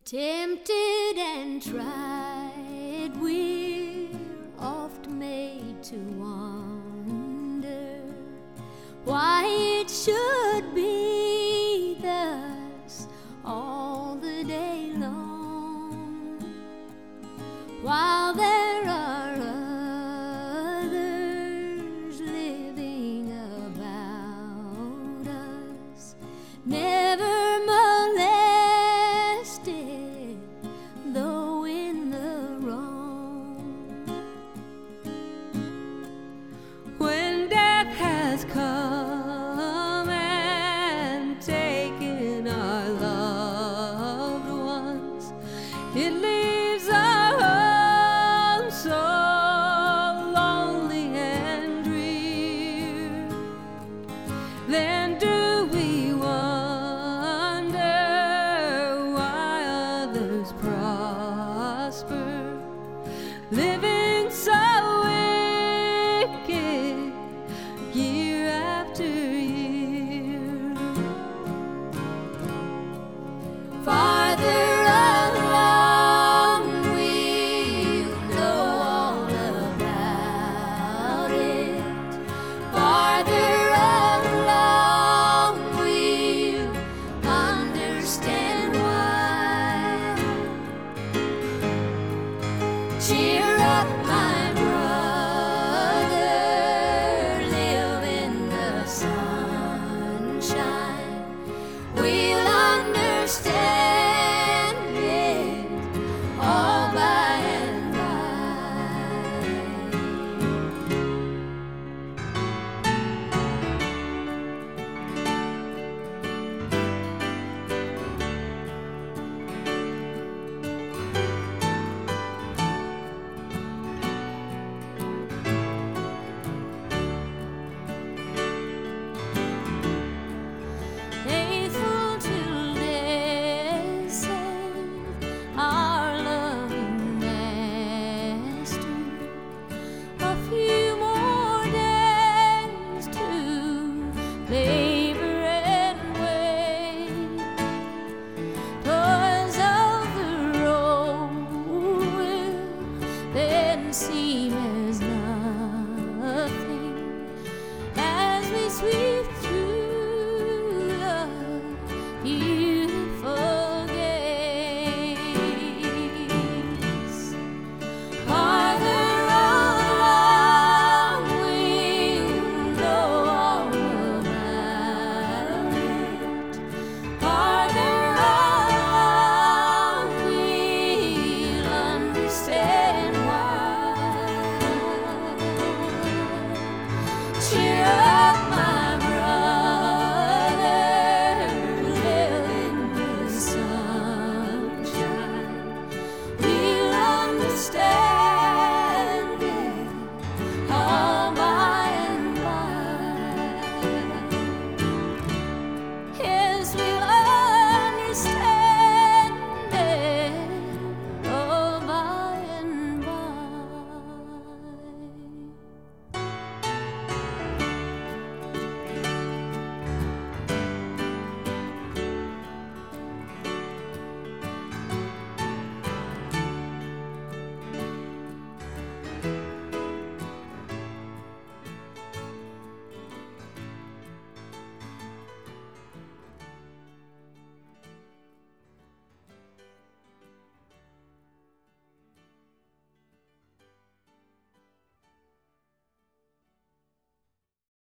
Tempted and tried, we're oft made to wonder why it should be thus all the day long, while there are others living about us, never molested, though in the wrong. When death has come and taken our loved ones, it leaves our home so lonely and drear. Then do we wonder why others prosper, living so wicked year after year? Farther along we'll know all about it. Farther along we'll understand why. Cheer up, my